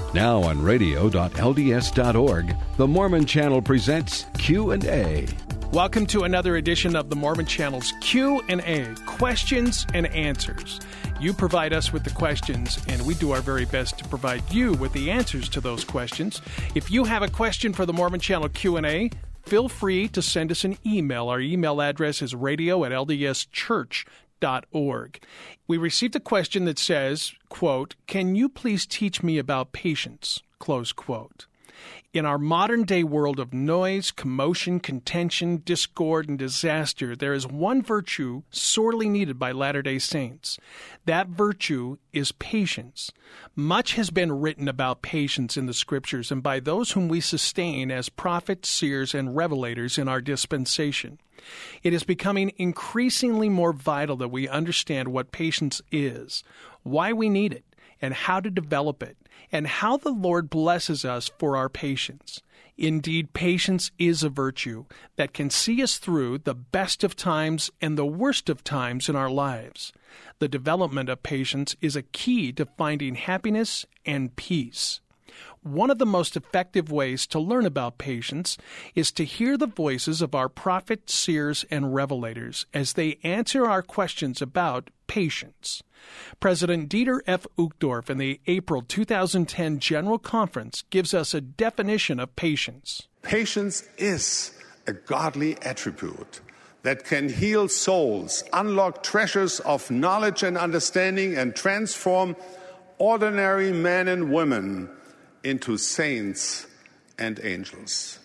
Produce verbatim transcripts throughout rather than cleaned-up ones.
Now on radio dot l d s dot org, the Mormon Channel presents Q and A. Welcome to another edition of the Mormon Channel's Q and A, questions and answers. You provide us with the questions, and we do our very best to provide you with the answers to those questions. If you have a question for the Mormon Channel Q and A, feel free to send us an email. Our email address is radio at l d s church dot org. We received a question that says, quote, "Can you please teach me about patience?" Close quote. In our modern-day world of noise, commotion, contention, discord, and disaster, there is one virtue sorely needed by Latter-day Saints. That virtue is patience. Much has been written about patience in the Scriptures and by those whom we sustain as prophets, seers, and revelators in our dispensation. It is becoming increasingly more vital that we understand what patience is, why we need it, and how to develop it, and how the Lord blesses us for our patience. Indeed, patience is a virtue that can see us through the best of times and the worst of times in our lives. The development of patience is a key to finding happiness and peace. One of the most effective ways to learn about patience is to hear the voices of our prophets, seers, and revelators as they answer our questions about patience. President Dieter F. Uchtdorf in the April two thousand ten General Conference gives us a definition of patience. Patience is a godly attribute that can heal souls, unlock treasures of knowledge and understanding, and transform ordinary men and women into saints and angels.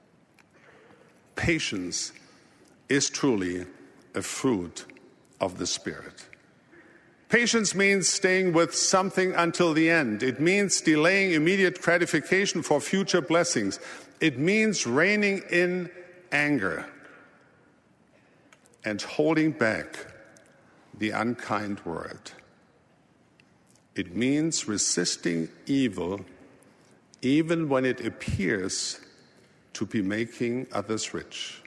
Patience is truly a fruit of the Spirit. Patience means staying with something until the end. It means delaying immediate gratification for future blessings. It means reining in anger and holding back the unkind word. It means resisting evil even when it appears to be making others rich.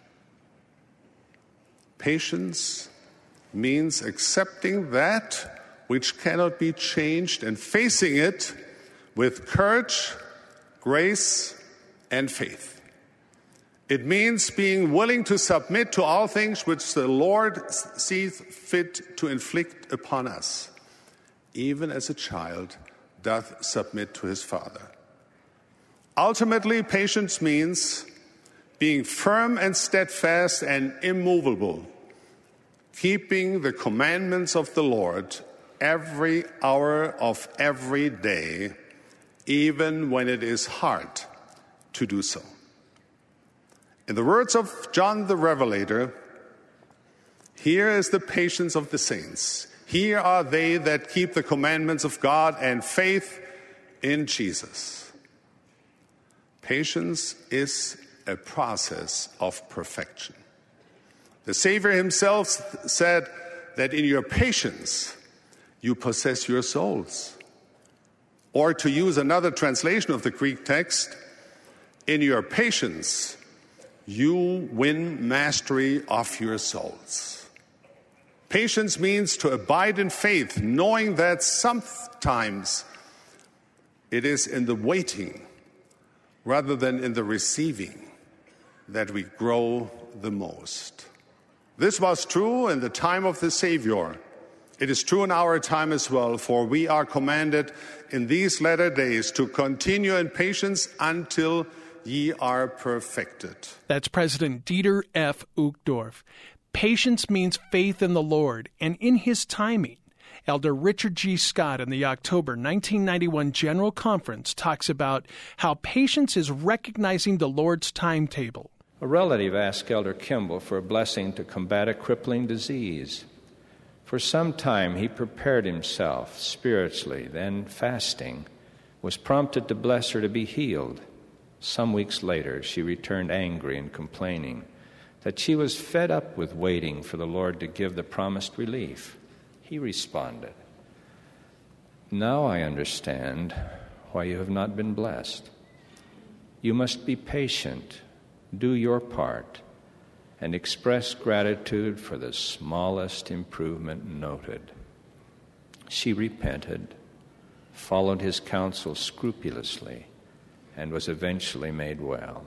Patience means accepting that which cannot be changed and facing it with courage, grace, and faith. It means being willing to submit to all things which the Lord sees fit to inflict upon us, even as a child doth submit to his father. Ultimately, patience means being firm and steadfast and immovable, keeping the commandments of the Lord every hour of every day, even when it is hard to do so. In the words of John the Revelator, here is the patience of the saints. Here are they that keep the commandments of God and faith in Jesus. Patience is a process of perfection. The Savior himself said that in your patience, you possess your souls. Or to use another translation of the Greek text, in your patience, you win mastery of your souls. Patience means to abide in faith, knowing that sometimes it is in the waiting rather than in the receiving that we grow the most. This was true in the time of the Savior. It is true in our time as well, for we are commanded in these latter days to continue in patience until ye are perfected. That's President Dieter F. Uchtdorf. Patience means faith in the Lord and in his timing. Elder Richard G. Scott in the October nineteen ninety-one General Conference talks about how patience is recognizing the Lord's timetable. A relative asked Elder Kimball for a blessing to combat a crippling disease. For some time he prepared himself spiritually, then fasting, was prompted to bless her to be healed. Some weeks later she returned angry and complaining that she was fed up with waiting for the Lord to give the promised relief. He responded, "Now I understand why you have not been blessed. You must be patient, do your part, and express gratitude for the smallest improvement noted." She repented, followed his counsel scrupulously, and was eventually made well.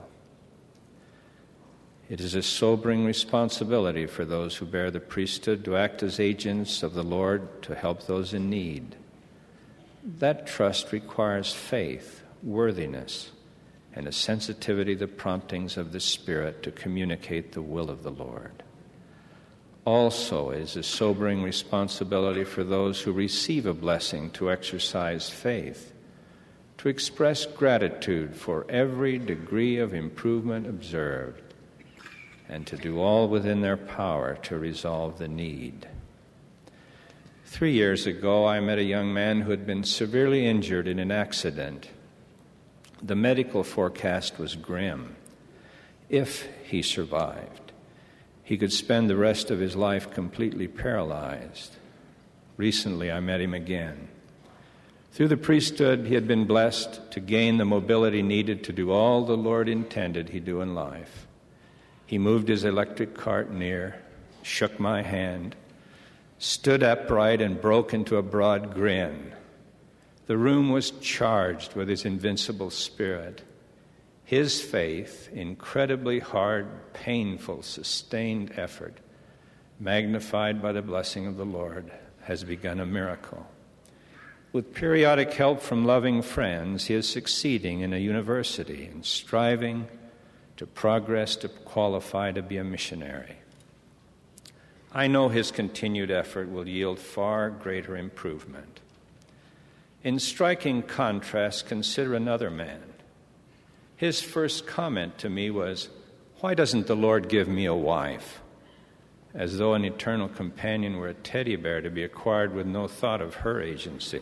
It is a sobering responsibility for those who bear the priesthood to act as agents of the Lord to help those in need. That trust requires faith, worthiness, and a sensitivity to the promptings of the Spirit to communicate the will of the Lord. Also, it is a sobering responsibility for those who receive a blessing to exercise faith, to express gratitude for every degree of improvement observed, and to do all within their power to resolve the need. Three years ago, I met a young man who had been severely injured in an accident. The medical forecast was grim. If he survived, he could spend the rest of his life completely paralyzed. Recently, I met him again. Through the priesthood, he had been blessed to gain the mobility needed to do all the Lord intended he do in life. He moved his electric cart near, shook my hand, stood upright, and broke into a broad grin. The room was charged with his invincible spirit. His faith, incredibly hard, painful, sustained effort, magnified by the blessing of the Lord, has begun a miracle. With periodic help from loving friends, he is succeeding in a university and striving to progress to qualify to be a missionary. I know his continued effort will yield far greater improvement. In striking contrast, consider another man. His first comment to me was, "Why doesn't the Lord give me a wife?" As though an eternal companion were a teddy bear to be acquired with no thought of her agency.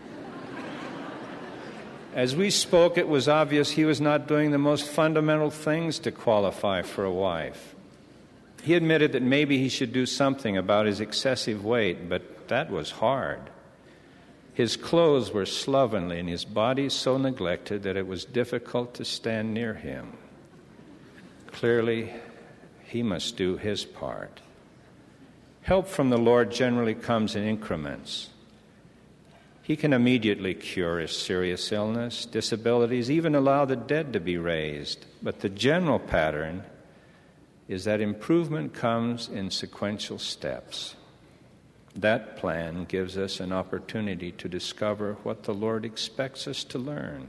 As we spoke, it was obvious he was not doing the most fundamental things to qualify for a wife. He admitted that maybe he should do something about his excessive weight, but that was hard. His clothes were slovenly and his body so neglected that it was difficult to stand near him. Clearly, he must do his part. Help from the Lord generally comes in increments. He can immediately cure a serious illness, disabilities, even allow the dead to be raised. But the general pattern is that improvement comes in sequential steps. That plan gives us an opportunity to discover what the Lord expects us to learn.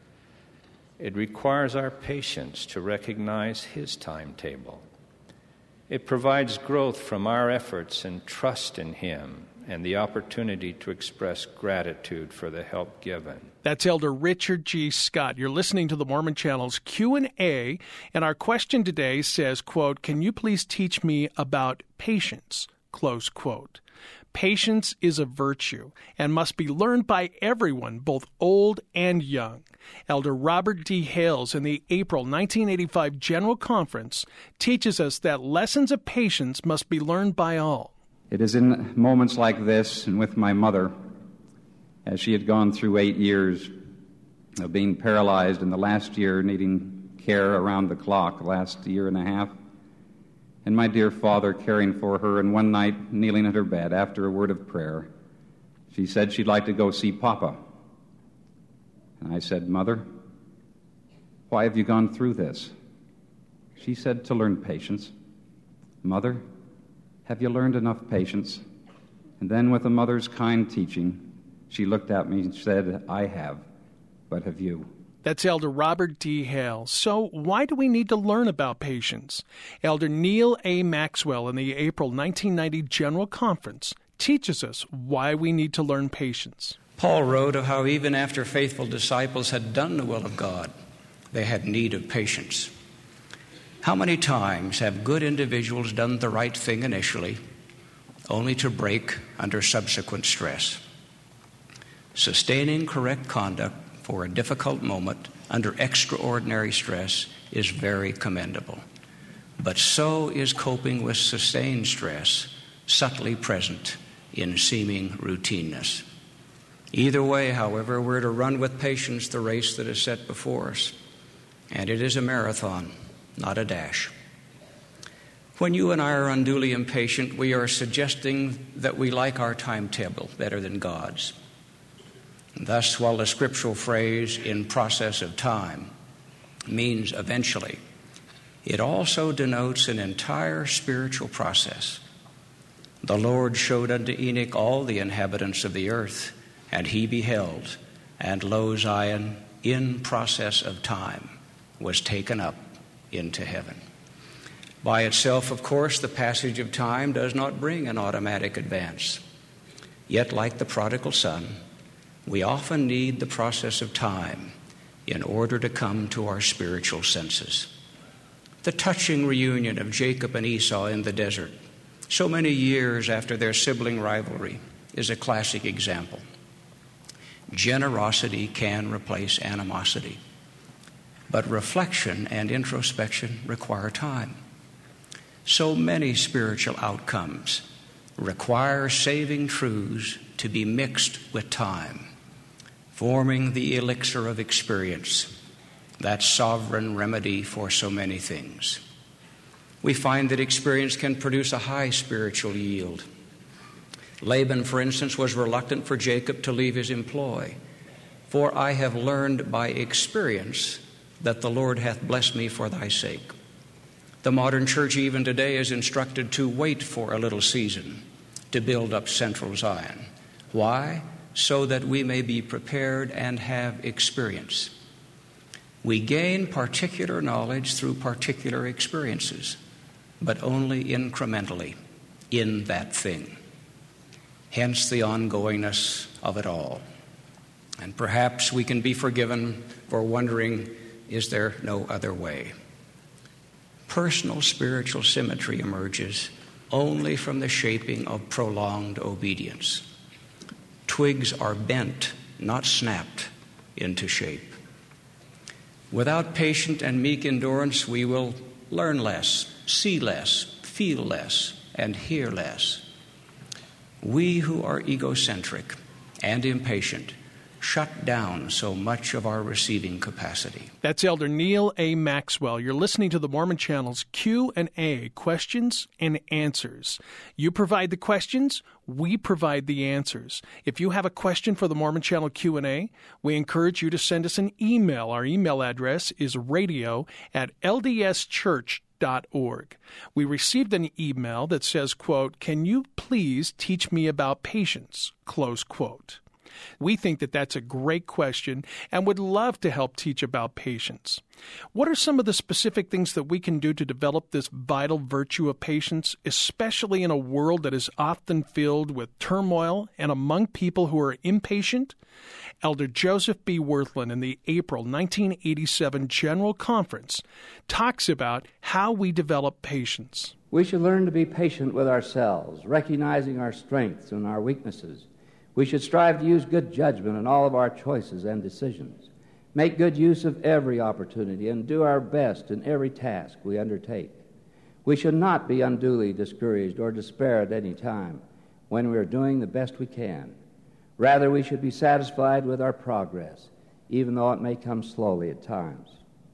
It requires our patience to recognize His timetable. It provides growth from our efforts and trust in Him and the opportunity to express gratitude for the help given. That's Elder Richard G. Scott. You're listening to the Mormon Channel's Q and A, and our question today says, quote, "Can you please teach me about patience?" Close quote. Patience is a virtue and must be learned by everyone, both old and young. Elder Robert D. Hales in the April nineteen eighty-five General Conference teaches us that lessons of patience must be learned by all. It is in moments like this, and with my mother, as she had gone through eight years of being paralyzed, and the last year needing care around the clock, the last year and a half, and my dear father caring for her, and one night kneeling at her bed after a word of prayer, she said she'd like to go see Papa. And I said, "Mother, why have you gone through this?" She said, "To learn patience." "Mother, have you learned enough patience?" And then with a mother's kind teaching, she looked at me and said, "I have, but have you?" That's Elder Robert D. Hale. So why do we need to learn about patience? Elder Neil A. Maxwell in the April nineteen ninety General Conference teaches us why we need to learn patience. Paul wrote of how even after faithful disciples had done the will of God, they had need of patience. How many times have good individuals done the right thing initially, only to break under subsequent stress? Sustaining correct conduct for a difficult moment under extraordinary stress is very commendable. But so is coping with sustained stress, subtly present in seeming routineness. Either way, however, we're to run with patience the race that is set before us. And it is a marathon, not a dash. When you and I are unduly impatient, we are suggesting that we like our timetable better than God's. Thus, while the scriptural phrase "in process of time" means eventually, it also denotes an entire spiritual process. The Lord showed unto Enoch all the inhabitants of the earth, and he beheld, and lo, Zion, in process of time, was taken up into heaven. By itself, of course, the passage of time does not bring an automatic advance. Yet, like the prodigal son, we often need the process of time in order to come to our spiritual senses. The touching reunion of Jacob and Esau in the desert, so many years after their sibling rivalry, is a classic example. Generosity can replace animosity, but reflection and introspection require time. So many spiritual outcomes require saving truths to be mixed with time, forming the elixir of experience, that sovereign remedy for so many things. We find that experience can produce a high spiritual yield. Laban, for instance, was reluctant for Jacob to leave his employ. "For I have learned by experience that the Lord hath blessed me for thy sake." The modern church even today is instructed to wait for a little season to build up central Zion. Why? So that we may be prepared and have experience. We gain particular knowledge through particular experiences, but only incrementally in that thing. Hence the ongoingness of it all. And perhaps we can be forgiven for wondering, is there no other way? Personal spiritual symmetry emerges only from the shaping of prolonged obedience. Twigs are bent, not snapped, into shape. Without patient and meek endurance, we will learn less, see less, feel less, and hear less. We who are egocentric and impatient shut down so much of our receiving capacity. That's Elder Neal A. Maxwell. You're listening to the Mormon Channel's Q and A, questions and answers. You provide the questions, we provide the answers. If you have a question for the Mormon Channel Q and A, we encourage you to send us an email. Our email address is radio at l d s church dot org. We received an email that says, quote, "Can you please teach me about patience?" Close quote. We think that that's a great question and would love to help teach about patience. What are some of the specific things that we can do to develop this vital virtue of patience, especially in a world that is often filled with turmoil and among people who are impatient? Elder Joseph B. Wirthlin in the April nineteen eighty-seven General Conference talks about how we develop patience. We should learn to be patient with ourselves, recognizing our strengths and our weaknesses. We should strive to use good judgment in all of our choices and decisions, make good use of every opportunity, and do our best in every task we undertake. We should not be unduly discouraged or despair at any time when we are doing the best we can. Rather, we should be satisfied with our progress, even though it may come slowly at times.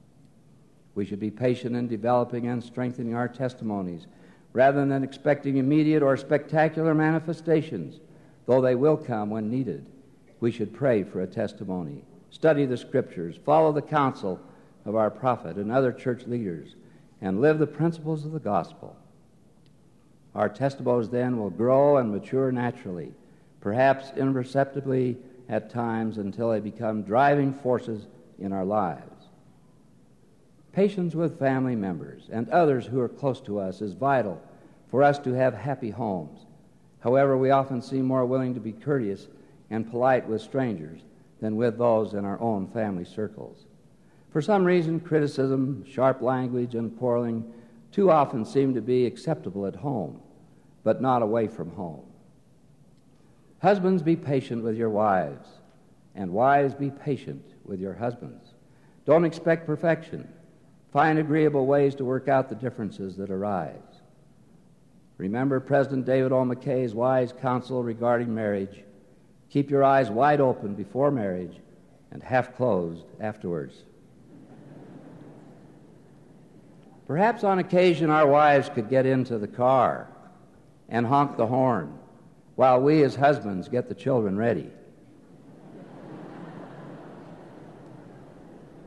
We should be patient in developing and strengthening our testimonies, rather than expecting immediate or spectacular manifestations. Though they will come when needed, we should pray for a testimony, study the Scriptures, follow the counsel of our prophet and other church leaders, and live the principles of the gospel. Our testimonies then will grow and mature naturally, perhaps imperceptibly at times until they become driving forces in our lives. Patience with family members and others who are close to us is vital for us to have happy homes. However, we often seem more willing to be courteous and polite with strangers than with those in our own family circles. For some reason, criticism, sharp language, and quarreling too often seem to be acceptable at home, but not away from home. Husbands, be patient with your wives, and wives, be patient with your husbands. Don't expect perfection. Find agreeable ways to work out the differences that arise. Remember President David O. McKay's wise counsel regarding marriage. Keep your eyes wide open before marriage and half closed afterwards. Perhaps on occasion our wives could get into the car and honk the horn while we as husbands get the children ready.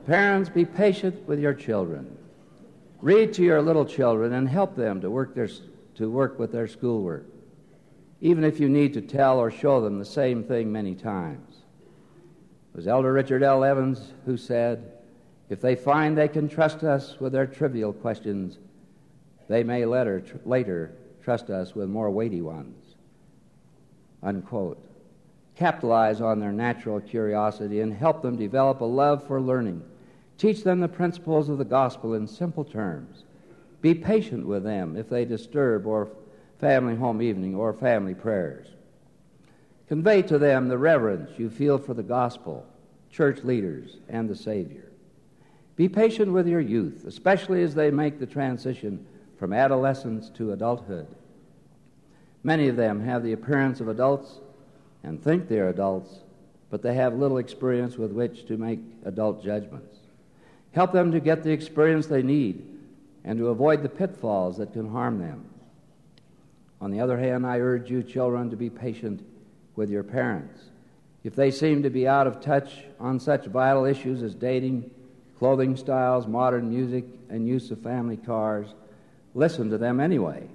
Parents, be patient with your children. Read to your little children and help them to work, their, to work with their schoolwork, even if you need to tell or show them the same thing many times. It was Elder Richard L. Evans who said, "If they find they can trust us with their trivial questions, they may later, tr- later trust us with more weighty ones." Unquote. Capitalize on their natural curiosity and help them develop a love for learning. Teach them the principles of the gospel in simple terms. Be patient with them if they disturb or family home evening or family prayers. Convey to them the reverence you feel for the gospel, church leaders, and the Savior. Be patient with your youth, especially as they make the transition from adolescence to adulthood. Many of them have the appearance of adults and think they're adults, but they have little experience with which to make adult judgments. Help them to get the experience they need and to avoid the pitfalls that can harm them. On the other hand, I urge you, children, to be patient with your parents. If they seem to be out of touch on such vital issues as dating, clothing styles, modern music, and use of family cars, listen to them anyway.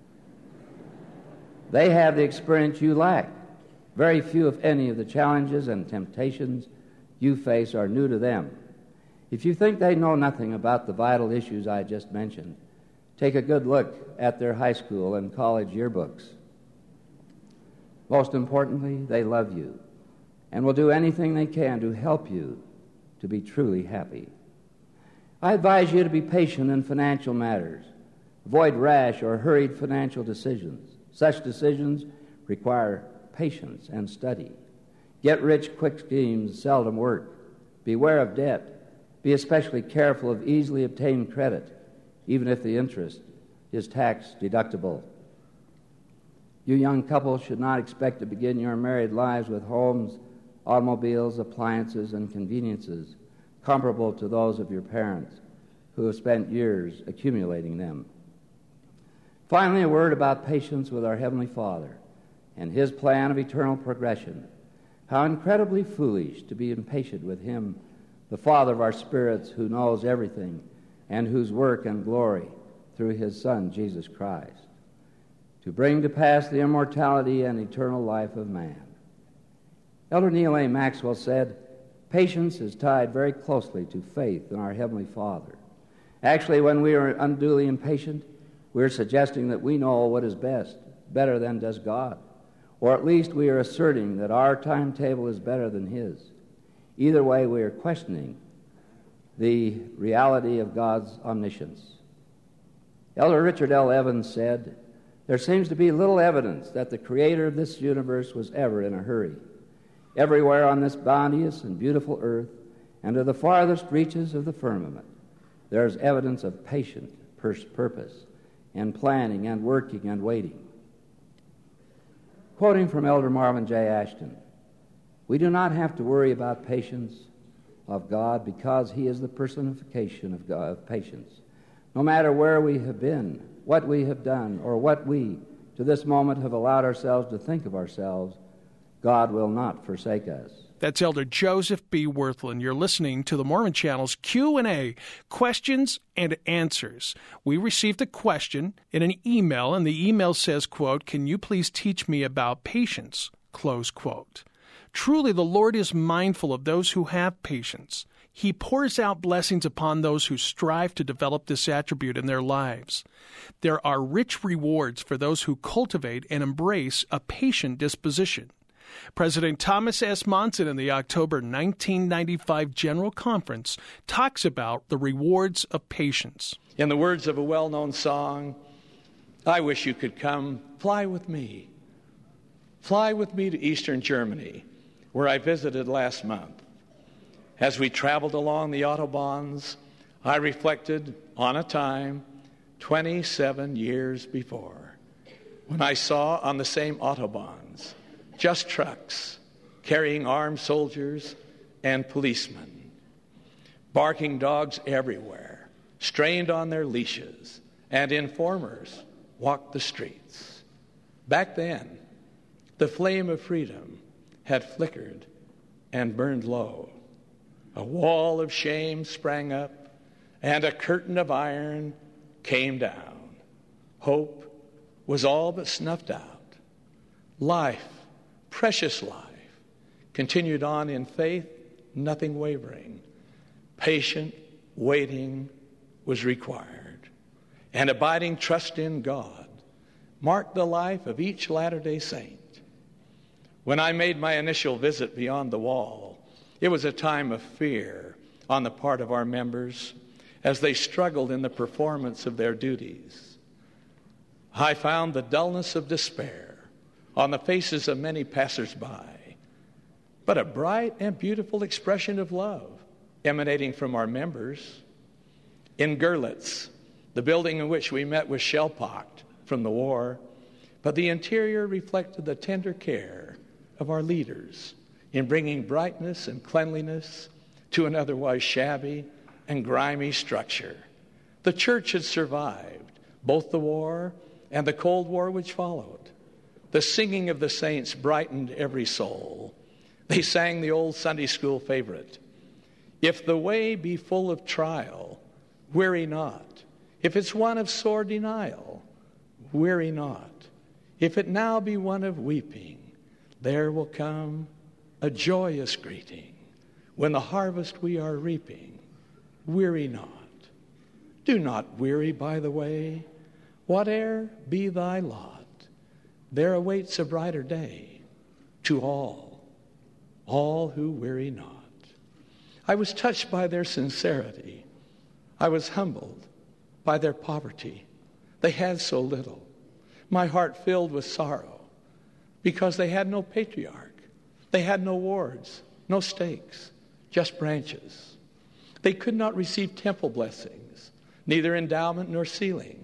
They have the experience you lack. Very few, if any, of the challenges and temptations you face are new to them. If you think they know nothing about the vital issues I just mentioned, take a good look at their high school and college yearbooks. Most importantly, they love you and will do anything they can to help you to be truly happy. I advise you to be patient in financial matters. Avoid rash or hurried financial decisions. Such decisions require patience and study. Get-rich-quick schemes seldom work. Beware of debt. Be especially careful of easily obtained credit, even if the interest is tax deductible. You young couples should not expect to begin your married lives with homes, automobiles, appliances, and conveniences comparable to those of your parents who have spent years accumulating them. Finally, a word about patience with our Heavenly Father and His plan of eternal progression. How incredibly foolish to be impatient with Him, the Father of our spirits, who knows everything and whose work and glory through His Son, Jesus Christ, to bring to pass the immortality and eternal life of man. Elder Neal A. Maxwell said, "Patience is tied very closely to faith in our Heavenly Father. Actually, when we are unduly impatient, we're suggesting that we know what is best, better than does God. Or at least we are asserting that our timetable is better than His. Either way, we are questioning the reality of God's omniscience." Elder Richard L. Evans said, "There seems to be little evidence that the Creator of this universe was ever in a hurry. Everywhere on this bounteous and beautiful earth, and to the farthest reaches of the firmament, there is evidence of patient purpose and planning and working and waiting." Quoting from Elder Marvin J. Ashton, "We do not have to worry about patience of God because He is the personification of, God, of patience. No matter where we have been, what we have done, or what we, to this moment, have allowed ourselves to think of ourselves, God will not forsake us." That's Elder Joseph B. Wirthlin. You're listening to the Mormon Channel's Q and A, questions and answers. We received a question in an email, and the email says, quote, "Can you please teach me about patience?" Close quote. Truly, the Lord is mindful of those who have patience. He pours out blessings upon those who strive to develop this attribute in their lives. There are rich rewards for those who cultivate and embrace a patient disposition. President Thomas S. Monson in the October nineteen ninety-five General Conference talks about the rewards of patience. In the words of a well-known song, "I wish you could come fly with me. Fly with me to Eastern Germany, where I visited last month. As we traveled along the Autobahns, I reflected on a time twenty-seven years before, when I saw on the same Autobahns just trucks carrying armed soldiers and policemen, barking dogs everywhere, strained on their leashes, and informers walked the streets. Back then, the flame of freedom had flickered and burned low. a wall of shame sprang up, and a curtain of iron came down. Hope was all but snuffed out. Life, precious life, continued on in faith, nothing wavering. Patient waiting was required, and abiding trust in God marked the life of each Latter-day Saint. When I made my initial visit beyond the wall, it was a time of fear on the part of our members as they struggled in the performance of their duties. I found the dullness of despair on the faces of many passers-by, but a bright and beautiful expression of love emanating from our members. In Görlitz, the building in which we met was shell-pocked from the war, but the interior reflected the tender care of our leaders in bringing brightness and cleanliness to an otherwise shabby and grimy structure. The church had survived both the war and the Cold War which followed. The singing of the saints brightened every soul. They sang the old Sunday school favorite, "If the way be full of trial, weary not. If it's one of sore denial, weary not. If it now be one of weeping, there will come a joyous greeting. When the harvest we are reaping, weary not. Do not weary by the way. Whate'er be thy lot, there awaits a brighter day to all, all who weary not." I was touched by their sincerity. I was humbled by their poverty. They had so little. My heart filled with sorrow because they had no patriarch. They had no wards, no stakes, just branches. They could not receive temple blessings, neither endowment nor sealing.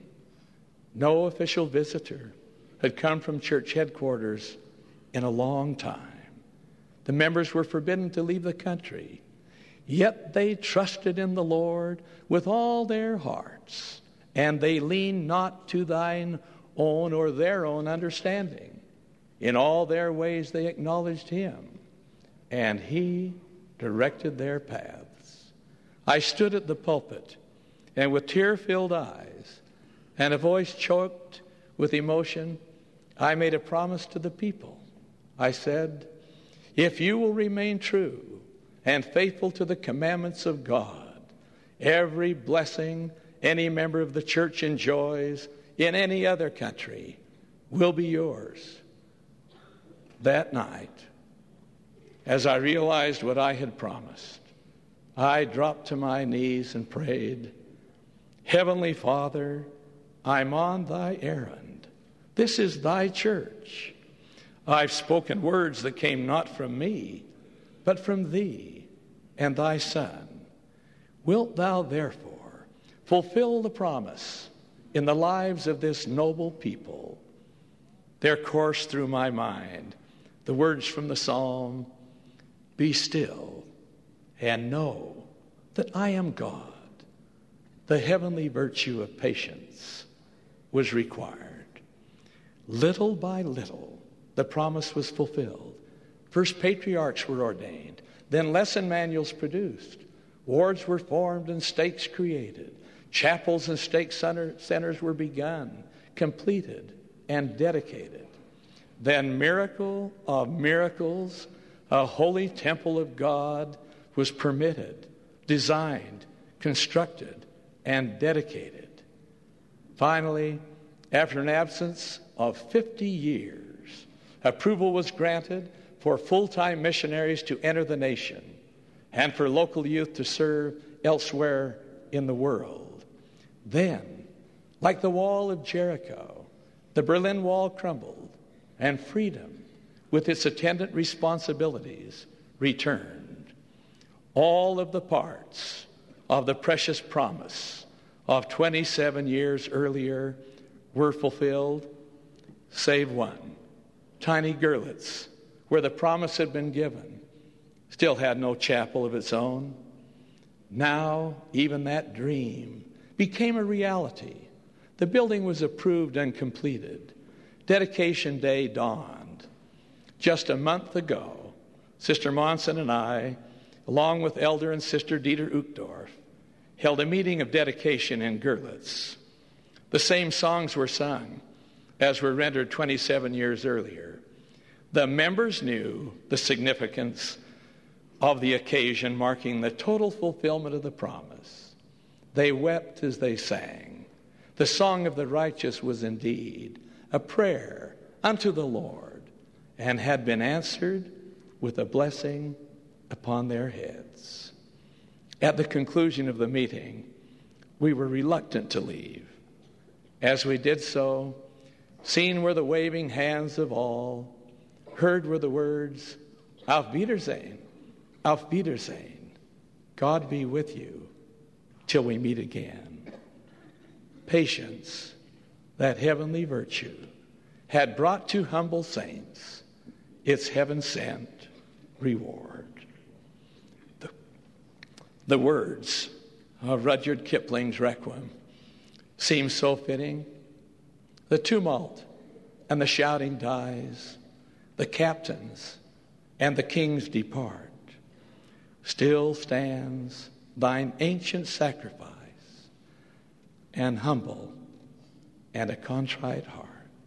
No official visitor had come from church headquarters in a long time. The members were forbidden to leave the country, yet they trusted in the Lord with all their hearts, and they leaned not to thine own or their own understanding. In all their ways they acknowledged him, and he directed their paths. I stood at the pulpit, and with tear-filled eyes and a voice choked with emotion, I made a promise to the people. I said, "If you will remain true and faithful to the commandments of God, every blessing any member of the church enjoys in any other country will be yours." That night, as I realized what I had promised, I dropped to my knees and prayed, "Heavenly Father, I'm on thy errand. This is thy church. I've spoken words that came not from me, but from thee and thy Son. Wilt thou therefore fulfill the promise in the lives of this noble people?" There coursed through my mind the words from the psalm, "Be still and know that I am God." The heavenly virtue of patience was required. Little by little, the promise was fulfilled. First patriarchs were ordained, then lesson manuals produced, wards were formed and stakes created, chapels and stake centers were begun, completed, and dedicated. Then, miracle of miracles, a holy temple of God was permitted, designed, constructed, and dedicated. Finally, after an absence of fifty years, approval was granted for full-time missionaries to enter the nation and for local youth to serve elsewhere in the world. Then, like the wall of Jericho, the Berlin Wall crumbled, and freedom, with its attendant responsibilities, returned. All of the parts of the precious promise of twenty-seven years earlier were fulfilled, save one. Tiny Görlitz, where the promise had been given, still had no chapel of its own. Now, even that dream became a reality. The building was approved and completed. Dedication day dawned. Just a month ago, Sister Monson and I along with Elder and Sister Dieter Uchtdorf, held a meeting of dedication in Görlitz. The same songs were sung as were rendered twenty-seven years earlier. The members knew the significance of the occasion, marking the total fulfillment of the promise. They wept as they sang. The song of the righteous was indeed a prayer unto the Lord, and had been answered with a blessing upon their heads. At the conclusion of the meeting, we were reluctant to leave. As we did so, seen were the waving hands of all, heard were the words, Auf Wiedersehen, Auf Wiedersehen, God be with you till we meet again. Patience, that heavenly virtue, had brought to humble saints its heaven-sent reward. The, the words of Rudyard Kipling's Requiem seem so fitting. The tumult and the shouting dies. The captains and the kings depart. Still stands thine ancient sacrifice, and humble and a contrite heart.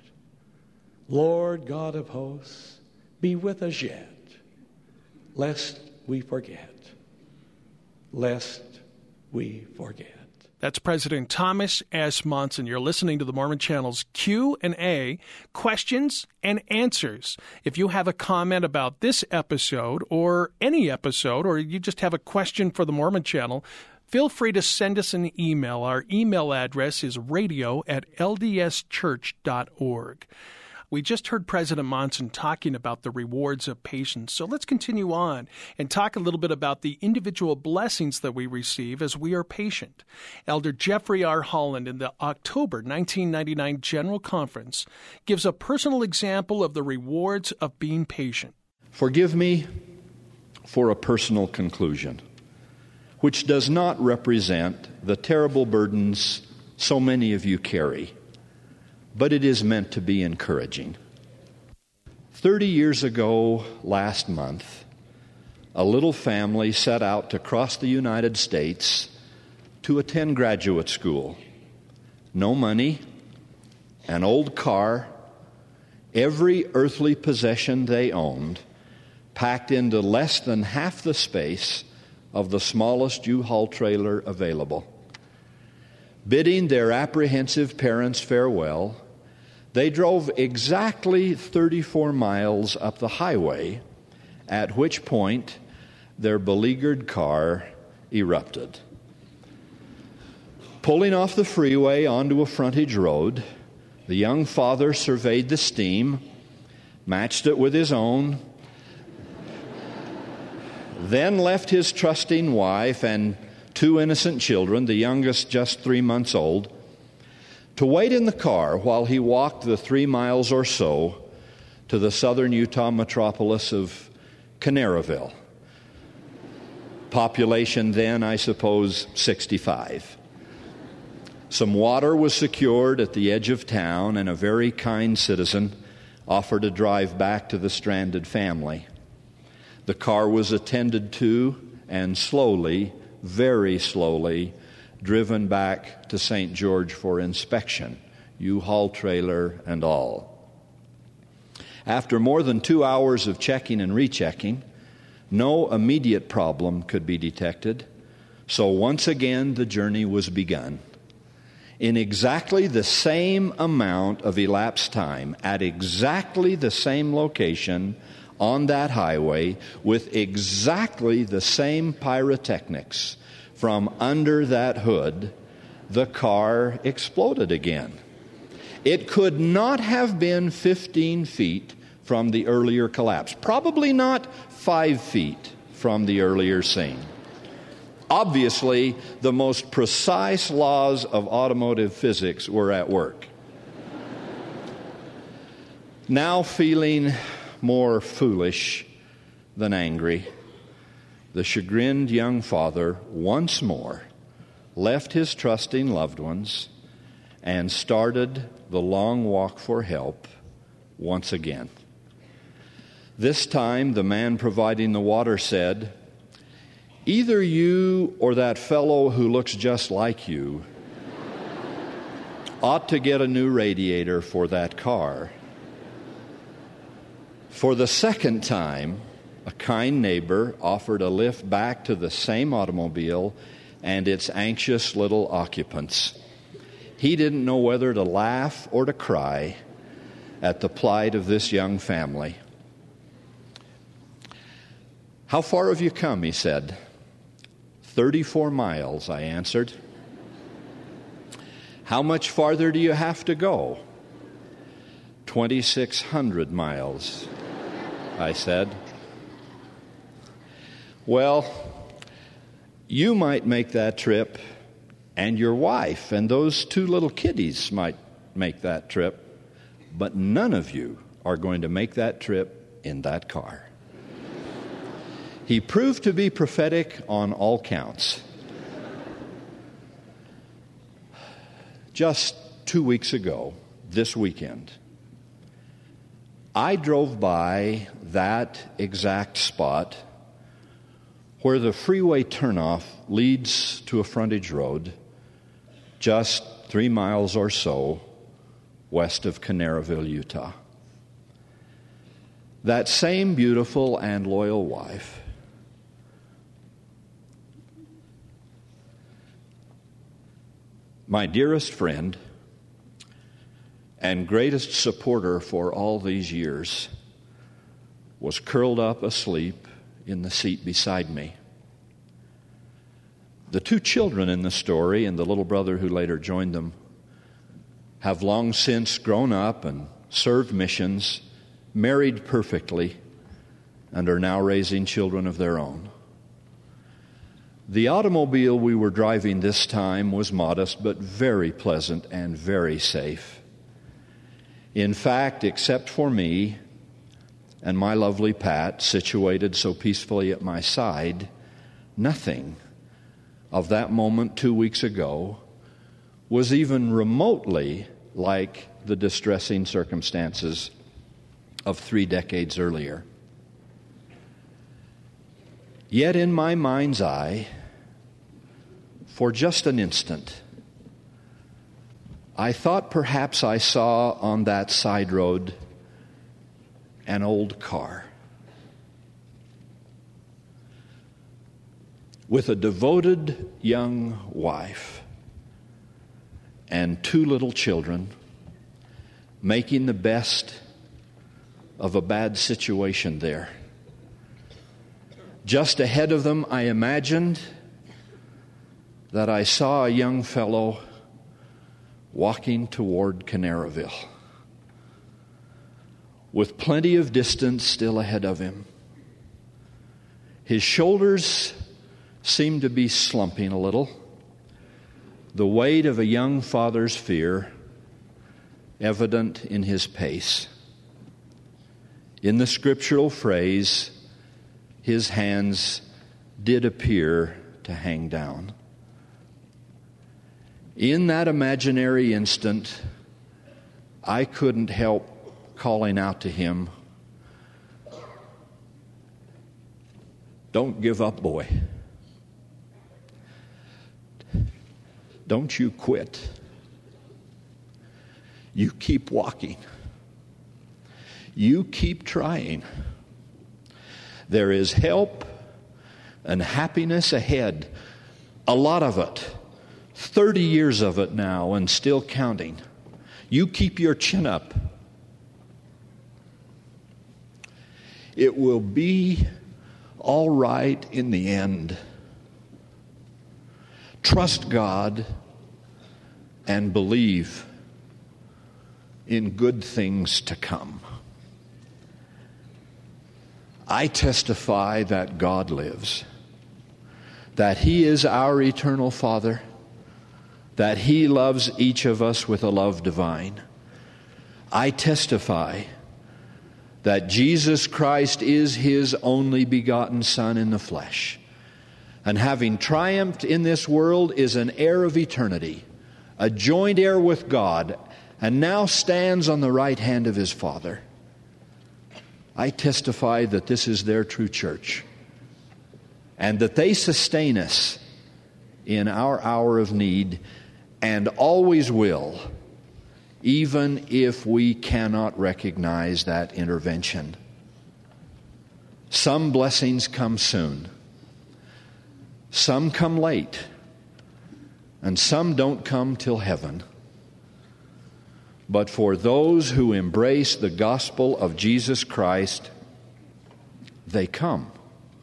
Lord God of hosts, be with us yet, lest we forget, lest we forget. That's President Thomas S. Monson. You're listening to the Mormon Channel's Q and A, questions and answers. If you have a comment about this episode or any episode, or you just have a question for the Mormon Channel, feel free to send us an email. Our email address is radio at l d s church dot org. We just heard President Monson talking about the rewards of patience. So let's continue on and talk a little bit about the individual blessings that we receive as we are patient. Elder Jeffrey R. Holland in the October nineteen ninety-nine General Conference gives a personal example of the rewards of being patient. Forgive me for a personal conclusion, which does not represent the terrible burdens so many of you carry, but it is meant to be encouraging. Thirty years ago, last month, a little family set out to cross the United States to attend graduate school. No money, an old car, every earthly possession they owned, packed into less than half the space of the smallest U-Haul trailer available. Bidding their apprehensive parents farewell, they drove exactly thirty-four miles up the highway, at which point their beleaguered car erupted. Pulling off the freeway onto a frontage road, the young father surveyed the steam, matched it with his own, then left his trusting wife and two innocent children, the youngest just three months old, to wait in the car while he walked the three miles or so to the southern Utah metropolis of Canaryville. Population then, I suppose, sixty-five. Some water was secured at the edge of town, and a very kind citizen offered a drive back to the stranded family. The car was attended to and slowly, very slowly, driven back to Saint George for inspection, U-Haul trailer and all. After more than two hours of checking and rechecking, no immediate problem could be detected, so once again the journey was begun. In exactly the same amount of elapsed time, at exactly the same location on that highway, with exactly the same pyrotechnics, from under that hood, the car exploded again. It could not have been fifteen feet from the earlier collapse, probably not five feet from the earlier scene. Obviously, the most precise laws of automotive physics were at work. Now feeling more foolish than angry, the chagrined young father once more left his trusting loved ones and started the long walk for help once again. This time, the man providing the water said, either you or that fellow who looks just like you ought to get a new radiator for that car. For the second time, a kind neighbor offered a lift back to the same automobile and its anxious little occupants. He didn't know whether to laugh or to cry at the plight of this young family. "How far have you come?" he said. thirty-four miles, I answered. "How much farther do you have to go?" twenty-six hundred miles, I said. "Well, you might make that trip, and your wife and those two little kiddies might make that trip, but none of you are going to make that trip in that car." He proved to be prophetic on all counts. Just two weeks ago, this weekend, I drove by that exact spot where the freeway turnoff leads to a frontage road just three miles or so west of Canaryville, Utah. That same beautiful and loyal wife my dearest friend and greatest supporter for all these years, was curled up asleep in the seat beside me. The two children in the story and the little brother who later joined them have long since grown up and served missions, married perfectly, and are now raising children of their own. The automobile we were driving this time was modest but very pleasant and very safe. In fact, except for me and my lovely Pat, situated so peacefully at my side, nothing of that moment two weeks ago was even remotely like the distressing circumstances of three decades earlier. Yet in my mind's eye, for just an instant, I thought perhaps I saw on that side road an old car with a devoted young wife and two little children making the best of a bad situation there. Just ahead of them, I imagined that I saw a young fellow walking toward Canaryville, with plenty of distance still ahead of him. His shoulders seemed to be slumping a little, the weight of a young father's fear evident in his pace. In the scriptural phrase, his hands did appear to hang down. In that imaginary instant, I couldn't help calling out to him, "Don't give up, boy. Don't you quit. You keep walking. You keep trying. There is help and happiness ahead, a lot of it. thirty years of it now and still counting. You keep your chin up. It will be all right in the end. Trust God and believe in good things to come." I testify that God lives, that He is our eternal Father, that He loves each of us with a love divine. I testify that Jesus Christ is His only begotten Son in the flesh, and having triumphed in this world is an heir of eternity, a joint heir with God, and now stands on the right hand of His Father. I testify that this is their true church, and that they sustain us in our hour of need and always will, even if we cannot recognize that intervention. Some blessings come soon, some come late, and some don't come till heaven. But for those who embrace the gospel of Jesus Christ, they come.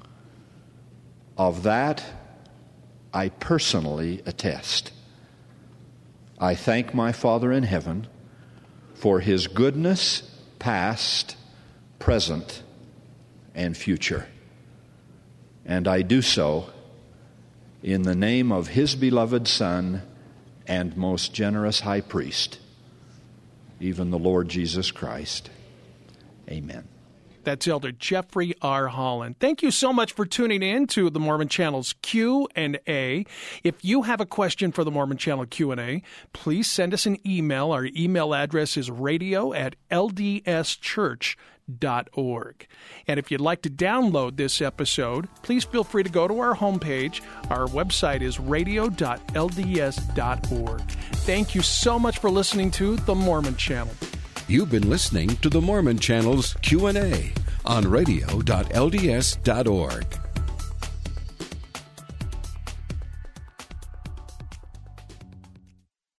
Of that, I personally attest. I thank my Father in heaven for His goodness, past, present, and future. And I do so in the name of His beloved Son and most generous High Priest, even the Lord Jesus Christ. Amen. That's Elder Jeffrey R. Holland. Thank you so much for tuning in to the Mormon Channel's Q and A. If you have a question for the Mormon Channel Q and A, please send us an email. Our email address is radio at l d s church dot org. And if you'd like to download this episode, please feel free to go to our homepage. Our website is radio dot l d s dot org. Thank you so much for listening to the Mormon Channel. You've been listening to the Mormon Channel's Q and A on radio dot l d s dot org.